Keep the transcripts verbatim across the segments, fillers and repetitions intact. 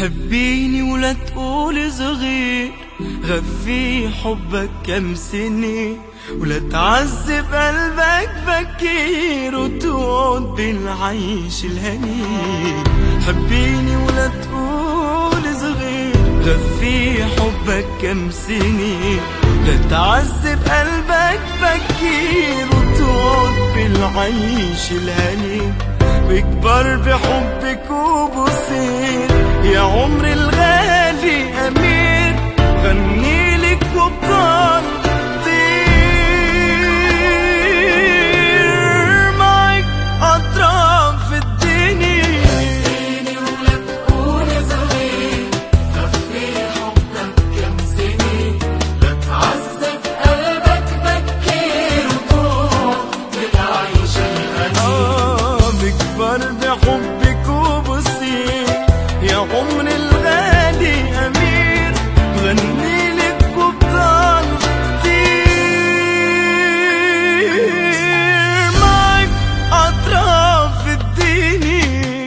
حبيني ولا تقولي صغير، غفي حبك كم سنة ولا تعذب قلبك بكير وتقعد بالعيش الهني. حبيني ولا تقولي صغير، غفي حبك كم سنة لا تعذب قلبك بكير وتقعد بالعيش الهني. بكبر بحبك وبصير يا عمري الغالي أمير، غنيلك وبضل طير معك أطراف الدنيا. حبيني ولا تقولي صغير، غفي حبك كم سنة لا تعذب قلبك بكير وتقعد بالعيش الهني. بكبر بحبك وبصير يا عمري الغالي أمير، بغنيلك وبضل كتير معك أطراف الدنيا.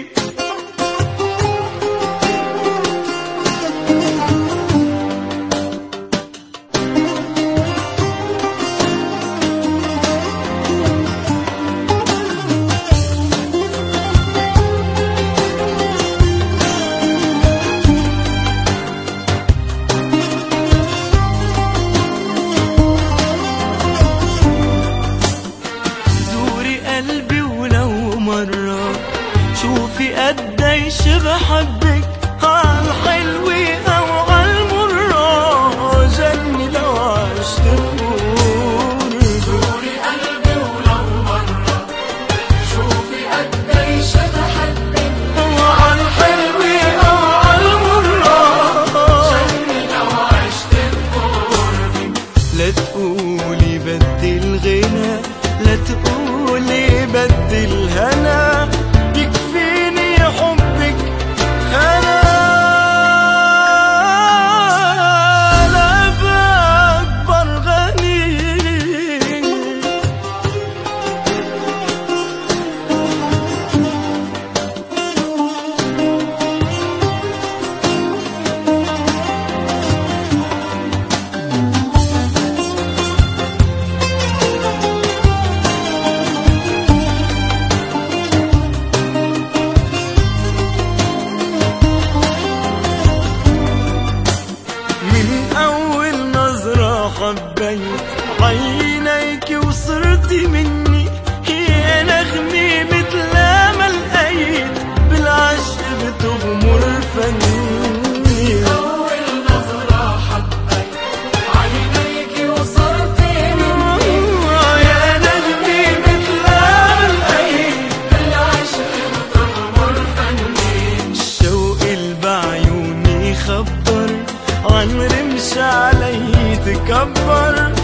شوفي قديش بحبك عالحلوة أو عالمرة، جني لو عشت بقربك. زوري قلبي ولو مرة، شوفي قديش بحبك عالحلوة أو عالمرة، جني لو عشت بقربك. لا تقولي بدي الغنى، لا تقولي بدي الهنا، يكفيني حبك أنا لا بأكبر غني. حبيت عينيك وصرتي مني، هي نغمة مثل ما لقيت بالعشق بتغمر فني. أول نظرة حبيت عينيك وصرتي مني، يا نغمة مثل ما لقيت بالعشق بتغمر فني. الشوق اللي بعيوني خبر عن رمش علي تكبر،